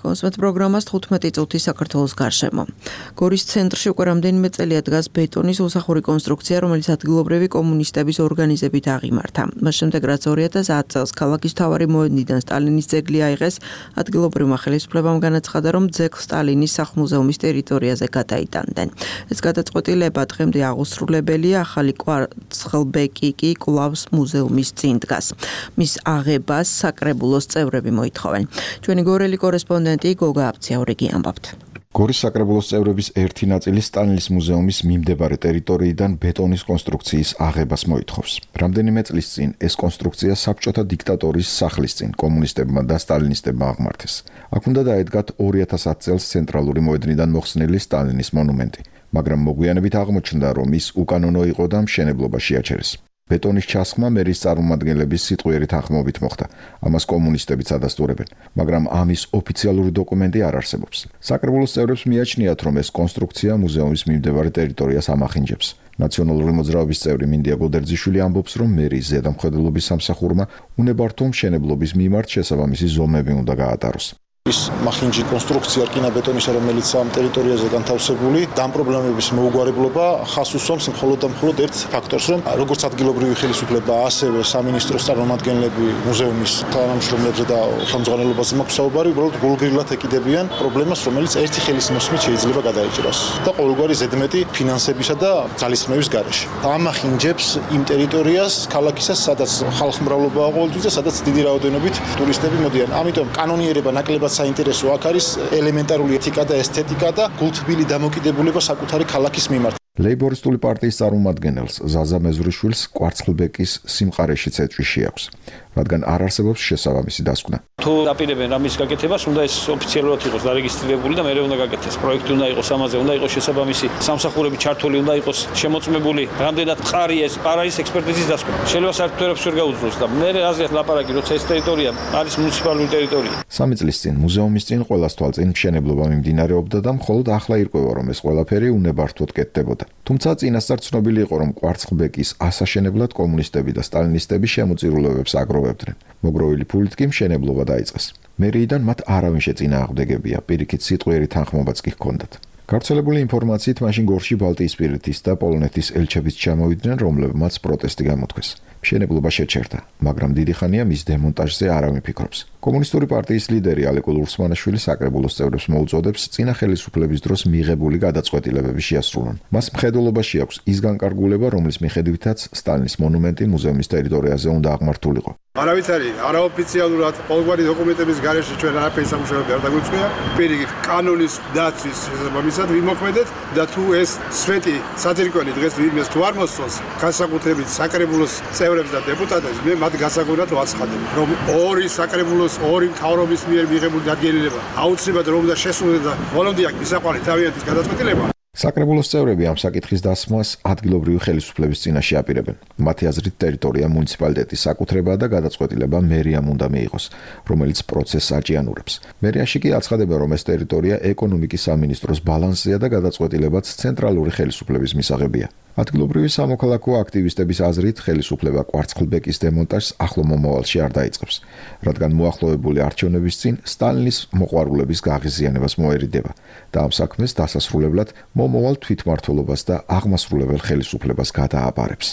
კონსვენტ პროგრამას 15 წუთი საქართველოს გარშემო. გორის ცენტრში უკვე რამდენიმე წელია დგას ბეტონის უსახური კონსტრუქცია, რომელიც ადგილობრივი კომუნისტების ორგანიზებით აღიმართა. მას შემდეგ რაც 2010 წელს ქალაქის მთავარი მოედნიდან სტალინის ძეგლი აიღეს, ადგილობრივმა ხელისუფლებამ განაცხადა, რომ ძეგლს სტალინის სახლ-მუზეუმის ტერიტორიაზე გადაიტანდნენ. ეს გადაწყვეტილება დღემდე აღუსრულებელია, ახალი კვარცხლბეკი კი კვლავ მუზეუმის წინ დგას. მის აღებას საკრებულოს წევრები მოითხოვენ. ჩვენი გორელი კორესპონდენტი გოგა აბციაურიგი ამბობთ. გორის საკრებულოს წევრების ერთი ნაწილი სტალინის მუზეუმის მიმდებარე ტერიტორიიდან ბეტონის კონსტრუქციის აღებას მოითხოვს. რამდენიმე წლის წინ ეს კონსტრუქცია საბჭოთა დიქტატორის სახლის წინ კომუნისტებმა და სტალინისტებმა აღმართეს. აქ უნდა დაედგათ 2010 წელს ცენტრალური მოედნიდან მოხსნილი სტალინის მონუმენტი, მაგრამ მოგვიანებით აღმოჩნდა, რომ ის უკანონო იყო და მშენებლობა შეაჩერეს. ბეტონის ჩასხმა მერის წარმომადგენლების სიტყვიერი თანხმობით მოხდა. ამას კომუნისტებიც ადასტურებენ, მაგრამ ამის ოფიციალური დოკუმენტი არ არსებობს. საკრებულოს წევრებს მიაჩნიათ, რომ ეს კონსტრუქცია მუზეუმის მიმდებარე ტერიტორიას ამახინჯებს. ნაციონალური მოძრაობის წევრი მინდია გოდერძიშვილი ამბობს, რომ მერის ზედამხედველობის სამსახურმა უნებართო მშენებლობის მიმართ შესაბამისი ზომები უნდა გაატაროს. ის მახინჯი კონსტრუქცია რკინაბეტონისა, რომელიც ამ ტერიტორიაზე განთავსებული, ამ პრობლემების მოუგვარებლობა ხას უსვამს მხოლოდ და მხოლოდ ერთ ფაქტორს, რომ როგორც ადგილობრივი ხელისუფლება, ასევე სამინისტროს წარმომადგენლები მუზეუმის თანამშრომლებზე და ხელმძღვანელობაზე მაქვს საუბარი, უბრალოდ გულგრილად ეკიდებიან პრობლემას, რომელიც ერთი ხელის მოსმით შეიძლება გადაიჭრას და ყოველგვარი ზედმეტი ფინანსებისა და ძალისხმევის გარეშე. ამახინჯებს იმ ტერიტორიას, ქალაქისას, სადაც ხალხმრავლობაა ყოველთვის და სადაც დიდი რაოდენობით ტურისტები მოდიან. ამიტომ კანონიერება ნაკლებად საინტერესო აქ არის ელემენტარული ეთიკა და ესთეტიკა და გულთბილი დამოკიდებულება საკუთარი ქალაქის მიმართ. ლეიბორისტული პარტიის წარმომადგენელს ზაზა მეზვრიშვილს კვარცხლბეკის სიმყარეშიც ეჭვიში აქვს, რადგან არ არსებობს შესაბამისი დასკვნა. თუ დაპირებენ ამის გაკეთებას, უნდა ეს ოფიციალურად იყოს დარეგისტრირებული და მეორე უნდა გაკეთდეს. პროექტი უნდა იყოს ამაზე, უნდა იყოს შესაბამისი სამსახურები ჩართული, უნდა იყოს შემოწმებული, რამდენად მყარი ეს არ არის ექსპერტიზის დასკვნა. შეიძლება საერთოდ ვერ გაუძლოს და მე აზრით ლაპარაკი, როცა ეს ტერიტორია არის მუნიციპალური ტერიტორია. 3 წლის წინ მუზეუმის წინ ყოველას თვალწინ მშენებლობა მიმდინარეობდა და მხოლოდ ახლა ირკვევა, რომ ეს ყველაფერი უნებართვოდ კეთდებოდა. თუმცა წინასწარ ცნობილი იყო, რომ კვარცხლბეკის ასაშენებლად კომუნისტები და სტალინისტები შემოწირულობებს აგროვებდნენ. მოგროვილი ფულით კი მშენებლობა დაიწყეს. მერიიდან მათ არავინ შეწინააღმდეგებია, პირიქით სიტყვიერი თანხმობაც კი ჰქონდათ. გავრცელებული ინფორმაციით მაშინ გორში ბალტიისპირეთის და პოლონეთის ელჩებიც ჩამოვიდნენ, რომლებმაც პროტესტი გამოთქვეს. მშენებლობა შეჩერდა, მაგრამ დიდი ხანია მის დემონტაჟზე არავინ ფიქრობს. კომუნისტური პარტიის ლიდერი ალეკულ ურსმანაშვილი საკრებულოს წევრებს მოუწოდებს წინა ხელისუფლების დროს მიღებული გადაწყვეტილებები შეასრულონ. მას მხედველობაში აქვს ის განკარგულება, რომლის მიხედვითაც სტალინის მონუმენტი მუზეუმის ტერიტორიაზე უნდა აღმართულიყო. არავითარი არაოფიციალურად ყოველგვარი დოკუმენტების გარეშე ჩვენ არაფერი სამუშაოები არ დაგვიწყვია. პირიქით კანონის დაცვის შესაბამისად ვიმოქმედეთ და თუ ეს სვეტი საძირკველი დღეს ვინმეს თუ არ მოსწონს, განსაკუთრებით საკრებულოს წევრებს და დეპუტატებს, მე მათ გასაგონად ვაცხადებ, რომ ორი საკრებულოს ორი მთავრობის მიერ მიღებული დადგენილება აუცილებლად რომ უნდა შესრულდეს და ბოლომდე აქ მისაყვანი თავიანთის გადაწყვეტილება. საკრებულოს წევრები ამ საკითხის დასმას ადგილობრივი ხელისუფლების წინაშე აპირებენ. მათი აზრით ტერიტორია მუნიციპალიტეტის საკუთრებაა და გადაწყვეტილება მერიამ უნდა მიიღოს, რომელიც პროცესს აჭიანურებს. მერიაში კი აცხადება, რომ ეს ტერიტორია ეკონომიკის სამინისტროს ბალანსია და გადაწყვეტილებაც ცენტრალური ხელისუფლების მისაღებია. ადგილობრივი სამოქალაქო აქტივისტების აზრით ხელისუფლება კვარცხლბეკის დემონტაჟს ახლო მომავალში არ დაიწყებს, რადგან მოახლოებული არჩევნების წინ სტალინის მოყვარულების გაღიზიანებას მოერიდება და ამ საქმეს დასასრულებლად მომავალ თვითმმართველობას და აღმასრულებელ ხელისუფლებას გადააბარებს.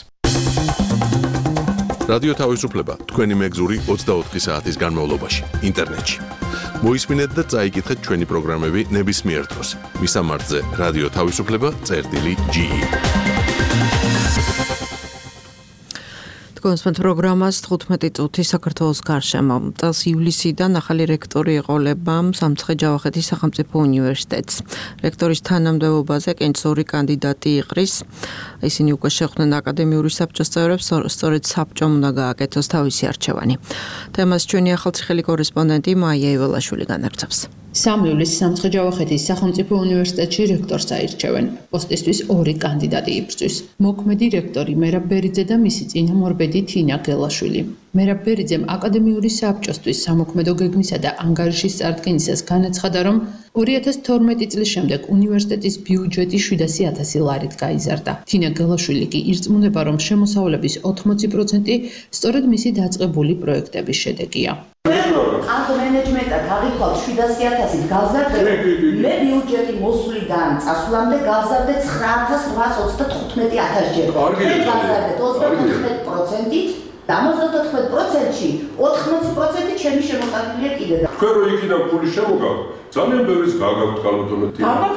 რადიო თავისუფლება თქვენი მეგზური 24 საათის განმავლობაში ინტერნეტში. მოისმინეთ და წაიკითხეთ ჩვენი პროგრამები ნებისმიერ დროს. მისამართზე რადიო თავისუფლება.ge კონსვენტ პროგრამას 15 წუთი საქართველოს გარშემო. წელს ივლისიდან ახალი რექტორი ეყოლება სამცხე-ჯავახეთის სახელმწიფო უნივერსიტეტს. რექტორის თანამდებობაზე კენჭს 2 კანდიდატი იყრის. ისინი უკვე შეხვდნენ აკადემიური საბჭოს წევრებს, სწორედ საბჭომ უნდა გააკეთოს თავისი არჩევანი. თემას ჩვენი ახალციხელი კორესპონდენტი მაია იველაშვილი განაგრძობს. 3 ივლისს სამცხე-ჯავახეთის სახელმწიფო უნივერსიტეტში რექტორს აირჩევენ. პოსტისთვის 2 კანდიდატი იბრძვის. მოქმედი რექტორი მერაბ ბერიძე და მისი წინამორბედი თინა გელაშვილი. მერაბ ბერიძემ აკადემიური საბჭოსთვის სამოქმედო გეგმისა და ანგარიშის წარდგენისას განაცხადა, რომ 2012 წლის შემდეგ უნივერსიტეტის ბიუჯეტი 700,000 ლარით გაიზარდა. თინა გელაშვილი კი ირწმუნება, რომ შემოსავლების 80% სწორედ მისი დაწყებული პროექტების შედეგია. აქ მენეჯმენტად აღიქვათ 700.000-ით გავზარდე. მე ბიუჯეტი მოსვლიდან წასვლამდე გავზარდე 9,835,000 ჯერ. მე გავზარდე 35%-ით. დამოუკიდებლად 14%-ში 80% ჩემი შემოყალიბებულია კიდე. თქვენ რო იქიდან ფული შემოგავთ, ძალიან ბევრის გაგავთ კალბატონეთი.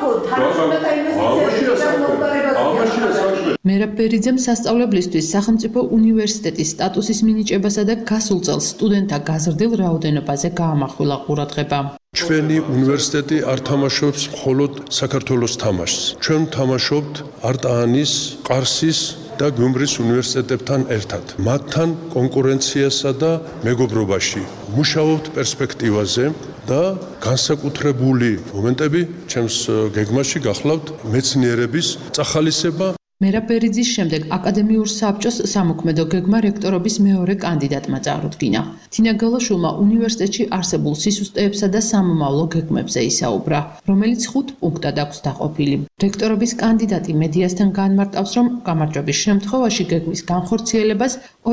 მერაბ ბერიძემ სასწავლებლისთვის სახელმწიფო უნივერსიტეტის სტატუსის მინიჭებასა და გასულ წელს სტუდენტთა გაზრდილ რაოდენობაზე გაამახვილა ყურადღება. ჩვენი უნივერსიტეტი არ თამაშობს მხოლოდ საქართველოს თამაშს. ჩვენ თამაშობთ არტაანის, ყარსის და გუმრის უნივერსიტეტებთან ერთად. მათთან კონკურენციასა და მეგობრობაში მუშაობთ პერსპექტივაზე და განსაკუთრებული მომენტები ჩემს გეგმაში გახლავთ მეცნიერების წახალისება. მერაბ ბერიძის შემდეგ აკადემიურ საბჭოს სამოქმედო გეგმა რექტორობის მეორე კანდიდატმა წარუდგინა. თინა გალაშვილმა უნივერსიტეტში არსებულ სისუსტეებსა და სამომავლო გეგმებზე ისაუბრა, რომელიც 5 პუნქტად აქვს დაყოფილი. რექტორობის კანდიდატი მედიასთან განმარტავს, რომ გამარჯვების შემთხვევაში გეგმის განხორციელებას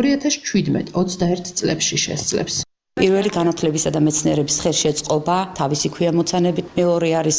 2017-21 წლებში შესძლებს. პირველი განათლებისა და მეცნიერების ხელშეწყობა, თავისი ქვემოცანებით, მეორე არის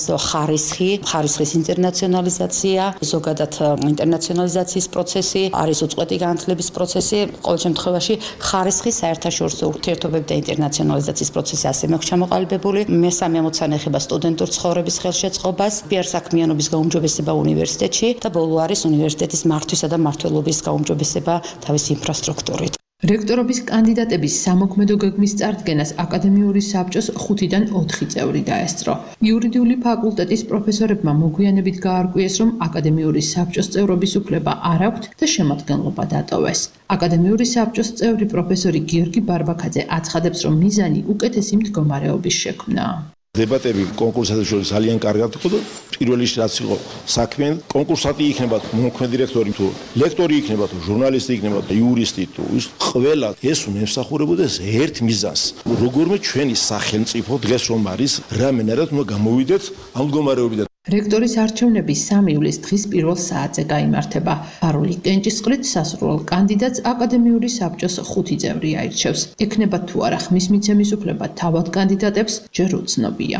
ხარისხის ინტერნაციონალიზაცია, ზოგადად ინტერნაციონალიზაციის პროცესი, არის უწყვეტი განათლების პროცესი, ყოველ შემთხვევაში ხარისხის საერთაშორისო ურთიერთობები და ინტერნაციონალიზაციის პროცესი ასე მაქვს ჩამოყალიბებული. მესამე ამოცანა ეხება სტუდენტურ ცხოვრების ხელშეწყობას, PR-საქმიანობის გაუმჯობესება უნივერსიტეტში და ბოლო არის უნივერსიტეტის მართვისა და მმართველობის გაუმჯობესება თავისი ინფრასტრუქტურით. რექტორობის კანდიდატების სამოქმედო გეგმის წარდგენას აკადემიური საბჭოს 5-დან 4 წევრი დაესწრო. იურიდიული ფაკულტეტის პროფესორებმა მოგვიანებით გაარკვიეს, რომ აკადემიური საბჭოს წევრობის უფლება არ აქვთ და შემადგენლობა დატოვეს. აკადემიური საბჭოს წევრი პროფესორი გიორგი ბარბაქაძე აცხადებს, რომ მიზანი უკეთესი მდგომარეობის შექმნაა. დებატები კონკურსათა შორის ძალიან კარგად იყო და პირველი რაც იყო საქმე კონკურსატი იქნება მოქმედი რექტორი თუ ლექტორი იქნება თუ ჟურნალისტი იქნება თუ იურისტი თუ ის ყველა ეს უნდა ემსახურებოდეს ერთ მიზანს როგორმე ჩვენი სახელმწიფო დღეს რომ არის რამენერად უნდა გამოვიდეთ ამ მდგომარეობიდან. რექტორის არჩევნები 3 ივლისს დღის პირველ საათზე გაიმართება. პარული კენჭისყრით სასურველ კანდიდატს აკადემიური საბჭოს 5 წევრი აირჩევს. ექნება თუ არა ხმის მიცემის უფლება თავად კანდიდატებს ჯერ უცნობია.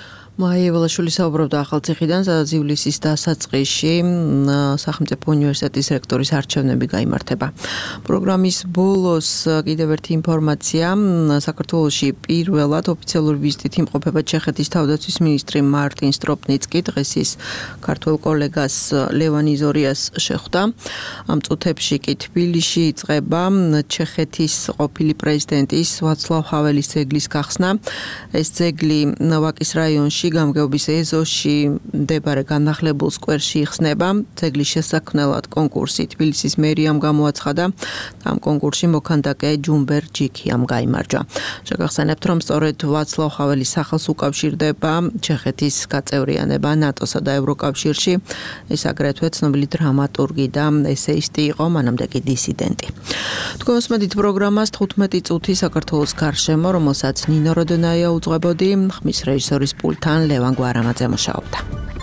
მაია ველაშვილი საუბრობდა ახალციხიდან, სადაც ივლისის დასაწყისში სახელმწიფო უნივერსიტეტის რექტორის არჩევნები გაიმართება. პროგრამის ბოლოს კიდევ ერთი ინფორმაცია, საქართველოში პირველად ოფიციალური ვიზიტით იმყოფება ჩეხეთის თავდაცვის მინისტრი მარტინ სტროპნიცკი, დღეს ის ქართველ კოლეგას ლევან იზორიას შეხვდა. ამ წუთებში კი თბილისში იწყება ჩეხეთის ყოფილი პრეზიდენტის ვაცლავ ჰაველის ძეგლის გახსნა. ეს ძეგლი ვაკის რაიონში გამგეობის ეზოში მდებარე განახლებულ სკვერში იხსნება. ძეგლის შესაქმნელად კონკურსი თბილისის მერიამ გამოაცხადა და ამ კონკურსში მოქანდაკე ჯუმბერ ჯიქიამ გაიმარჯვა. შეგახსენებთ, რომ სწორედ ვაცლავ ჰაველის სახელს უკავშირდება ჩეხეთის გაწევრიანება ნატოსა და ევროკავშირში. ეს აგრეთვე ცნობილი დრამატურგი და ესეისტი იყო, მანამდე კი დისიდენტი. თქვენ უსმენთ პროგრამას 15 წუთი საქართველოს გარშემო, რომელსაც ნინო როდონაია უძღვებოდი, ხმის რეჟისორის პულტთან ლევან გვარამაძე მუშაობდა.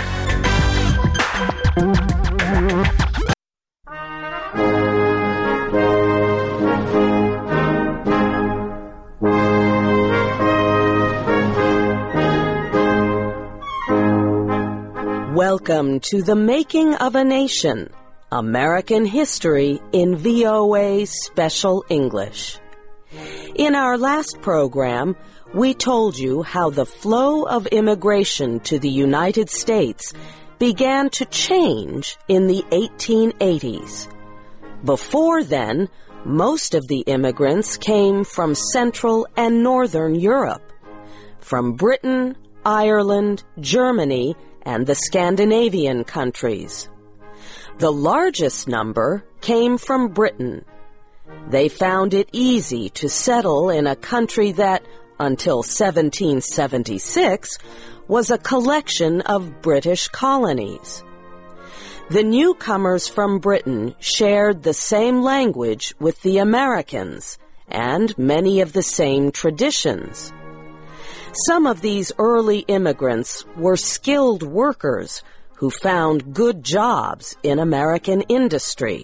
Welcome to The Making of a Nation, American History in VOA Special English. In our last program, we told you how the flow of immigration to the United States began to change in the 1880s. Before then, most of the immigrants came from Central and Northern Europe, from Britain, Ireland, Germany, and the Scandinavian countries. The largest number came from Britain. They found it easy to settle in a country that, until 1776, was a collection of British colonies. The newcomers from Britain shared the same language with the Americans and many of the same traditions. Some of these early immigrants were skilled workers who found good jobs in American industry.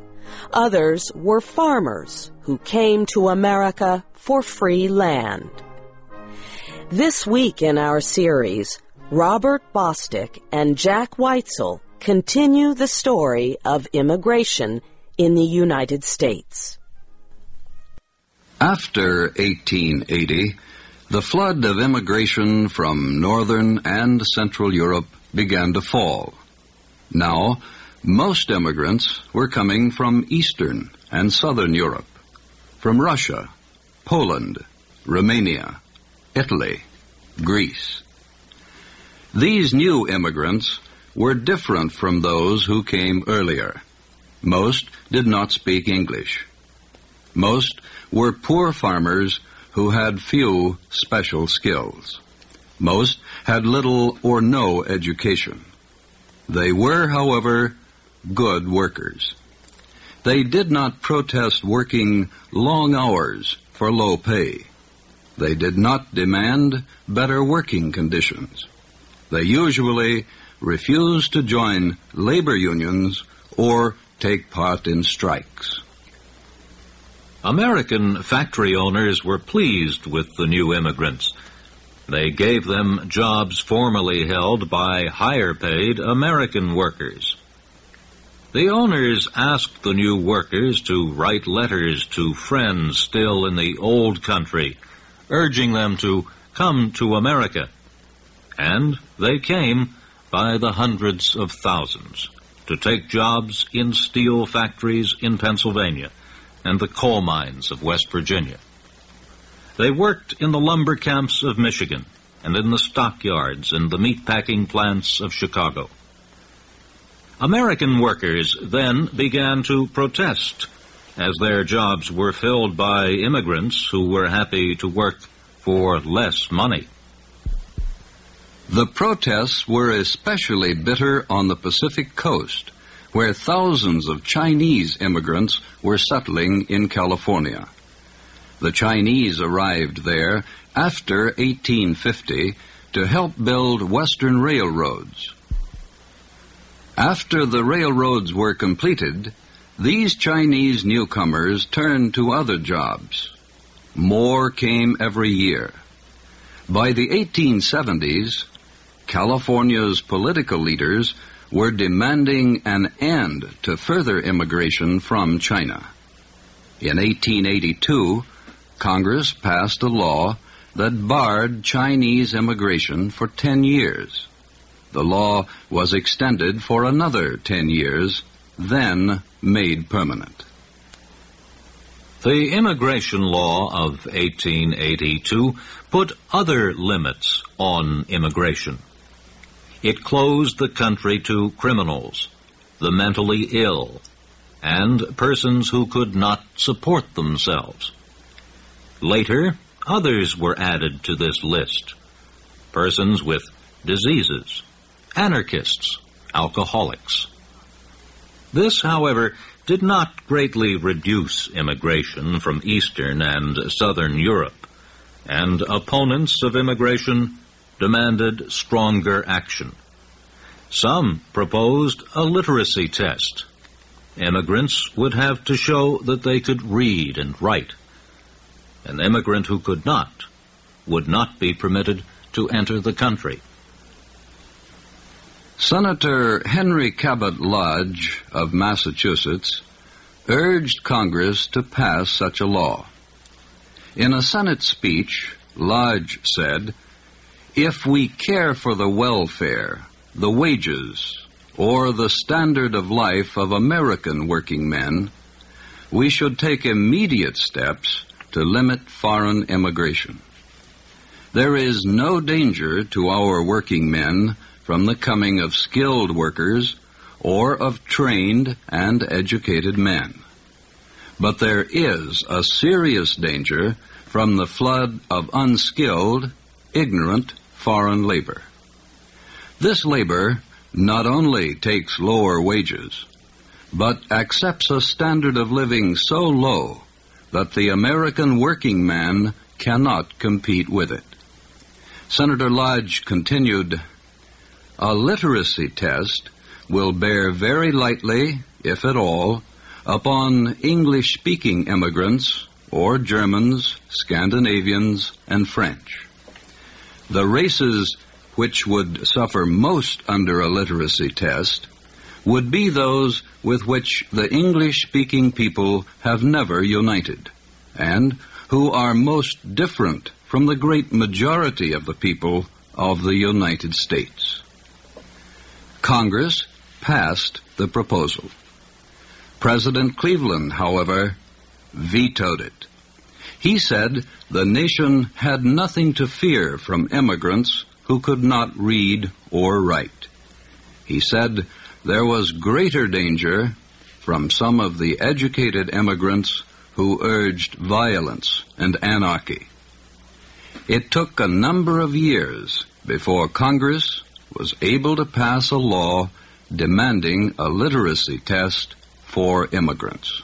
Others were farmers who came to America for free land. This week in our series, Robert Bostick and Jack Weitzel continue the story of immigration in the United States. After 1880, the flood of immigration from Northern and Central Europe began to fall. Now, most immigrants were coming from Eastern and Southern Europe, from Russia, Poland, Romania, Italy, Greece. These new immigrants were different from those who came earlier. Most did not speak English. Most were poor farmers who had few special skills. Most had little or no education. They were, however, good workers. They did not protest working long hours for low pay. They did not demand better working conditions. They usually refused to join labor unions or take part in strikes. American factory owners were pleased with the new immigrants. They gave them jobs formerly held by higher-paid American workers. The owners asked the new workers to write letters to friends still in the old country, urging them to come to America. And they came by the hundreds of thousands to take jobs in steel factories in Pennsylvania and the coal mines of West Virginia. They worked in the lumber camps of Michigan and in the stockyards and the meatpacking plants of Chicago. American workers then began to protest as their jobs were filled by immigrants who were happy to work for less money. The protests were especially bitter on the Pacific Coast, where thousands of Chinese immigrants were settling in California. The Chinese arrived there after 1850 to help build Western railroads. After the railroads were completed, these Chinese newcomers turned to other jobs. More came every year. By the 1870s, California's political leaders were demanding an end to further immigration from China. In 1882, Congress passed a law that barred Chinese immigration for 10 years. The law was extended for another 10 years, then made permanent. The immigration law of 1882 put other limits on immigration. It closed the country to criminals, the mentally ill, and persons who could not support themselves. Later, others were added to this list: persons with diseases, anarchists, alcoholics. This, however, did not greatly reduce immigration from Eastern and Southern Europe, and opponents of immigration demanded stronger action. Some proposed a literacy test. Immigrants would have to show that they could read and write. An immigrant who could not would not be permitted to enter the country. Senator Henry Cabot Lodge of Massachusetts urged Congress to pass such a law. In a Senate speech, Lodge said, "If we care for the welfare, the wages, or the standard of life of American working men, we should take immediate steps to limit foreign immigration. There is no danger to our working men from the coming of skilled workers or of trained and educated men. But there is a serious danger from the flood of unskilled, ignorant foreign labor. This labor not only takes lower wages, but accepts a standard of living so low that the American working man cannot compete with it." Senator Lodge continued, "A literacy test will bear very lightly, if at all, upon English-speaking immigrants or Germans, Scandinavians, and French. The races which would suffer most under a literacy test would be those with which the English-speaking people have never united, and who are most different from the great majority of the people of the United States. Congress passed the proposal. President Cleveland, however, vetoed it. He said the nation had nothing to fear from immigrants who could not read or write. He said there was greater danger from some of the educated immigrants who urged violence and anarchy. It took a number of years before Congress was able to pass a law demanding a literacy test for immigrants.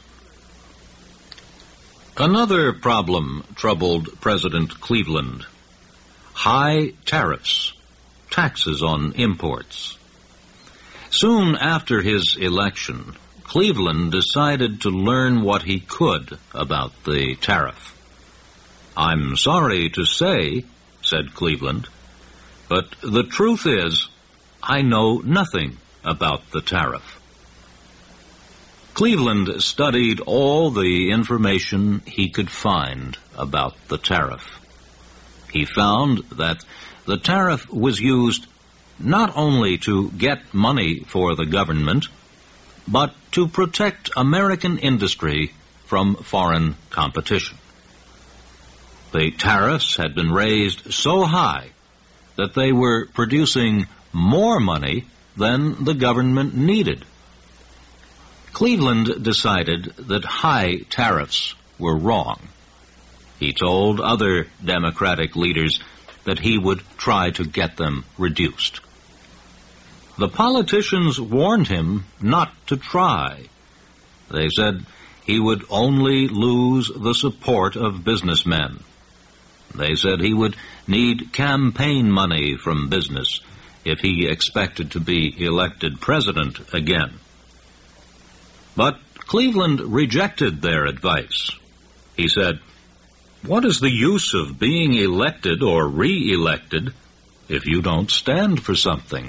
Another problem troubled President Cleveland: high tariffs, taxes on imports. Soon after his election, Cleveland decided to learn what he could about the tariff. "I'm sorry to say," said Cleveland, "but the truth is, I know nothing about the tariff." Cleveland studied all the information he could find about the tariff. He found that the tariff was used not only to get money for the government, but to protect American industry from foreign competition. The tariffs had been raised so high that they were producing more money than the government needed. Cleveland decided that high tariffs were wrong. He told other Democratic leaders that he would try to get them reduced. The politicians warned him not to try. They said he would only lose the support of businessmen. They said he would need campaign money from business if he expected to be elected president again. But Cleveland rejected their advice. He said, "What is the use of being elected or re-elected if you don't stand for something?"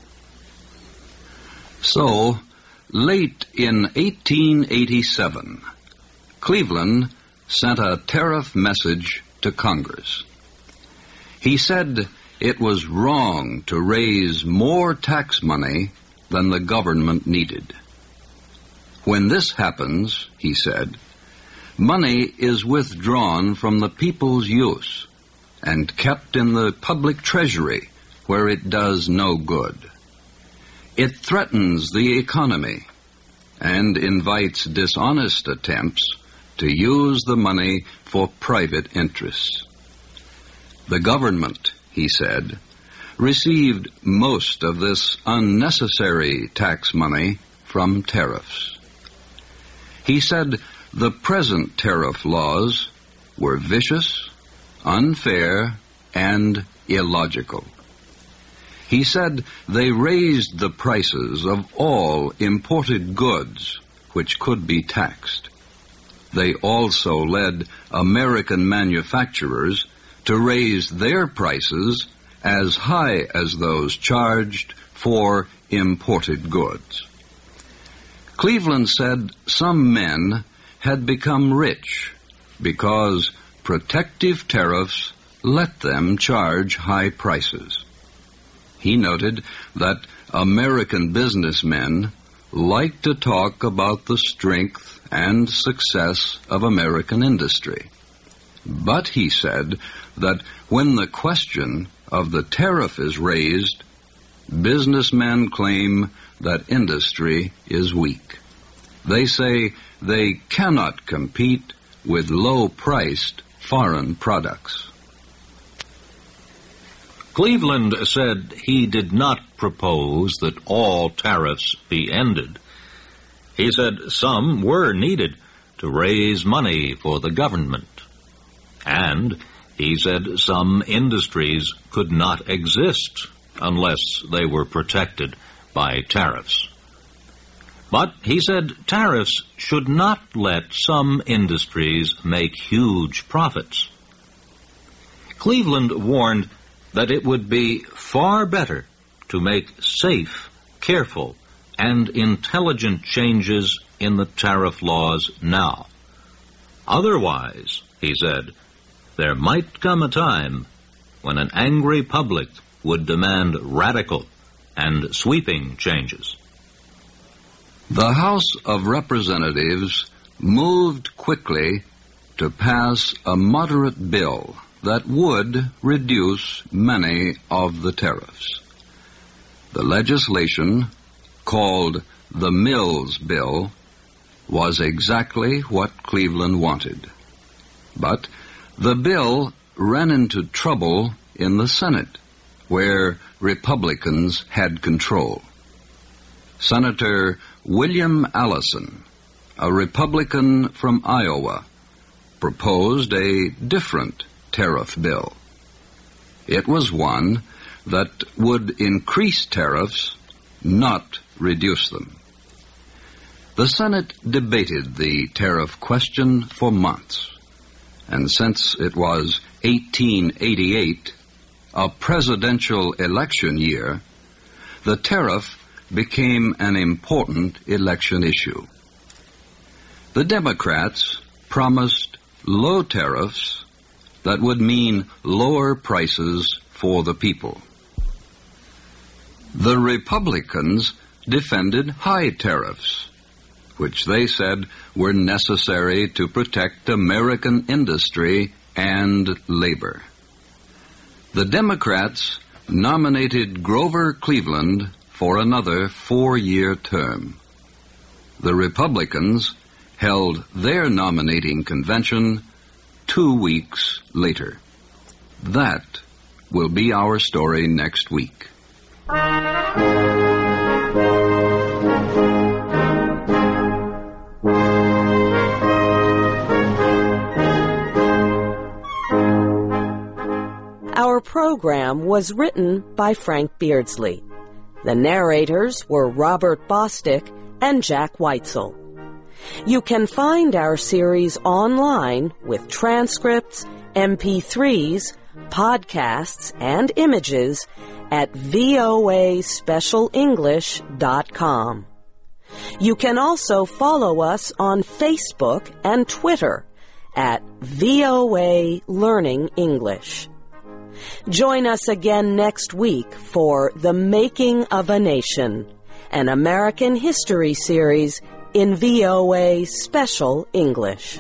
So, late in 1887, Cleveland sent a tariff message to Congress. He said it was wrong to raise more tax money than the government needed. When this happens, he said, money is withdrawn from the people's use and kept in the public treasury where it does no good. It threatens the economy and invites dishonest attempts to use the money for private interests. The government, he said, received most of this unnecessary tax money from tariffs. He said the present tariff laws were vicious, unfair, and illogical. He said they raised the prices of all imported goods which could be taxed. They also led American manufacturers to raise their prices as high as those charged for imported goods. Cleveland said some men had become rich because protective tariffs let them charge high prices. He noted that American businessmen like to talk about the strength and success of American industry. But he said that when the question of the tariff is raised, businessmen claim that industry is weak. They say they cannot compete with low-priced foreign products. Cleveland said he did not propose that all tariffs be ended. He said some were needed to raise money for the government. And he said some industries could not exist unless they were protected by tariffs. But he said tariffs should not let some industries make huge profits. Cleveland warned that it would be far better to make safe, careful, and intelligent changes in the tariff laws now. Otherwise, he said, there might come a time when an angry public would demand radical and sweeping changes. The House of Representatives moved quickly to pass a moderate bill that would reduce many of the tariffs. The legislation, called the Mills Bill, was exactly what Cleveland wanted. But the bill ran into trouble in the Senate, where Republicans had control. Senator William Allison, a Republican from Iowa, proposed a different tariff bill. It was one that would increase tariffs, not reduce them. The Senate debated the tariff question for months, and since it was 1888, a presidential election year, the tariff became an important election issue. The Democrats promised low tariffs that would mean lower prices for the people. The Republicans defended high tariffs, which they said were necessary to protect American industry and labor. The Democrats nominated Grover Cleveland for another 4-year term. The Republicans held their nominating convention 2 weeks later. That will be our story next week. Our program was written by Frank Beardsley. The narrators were Robert Bostick and Jack Weitzel. You can find our series online with transcripts, MP3s, podcasts, and images at voaspecialenglish.com. You can also follow us on Facebook and Twitter at VOA Learning English. Join us again next week for The Making of a Nation, an American history series in VOA Special English.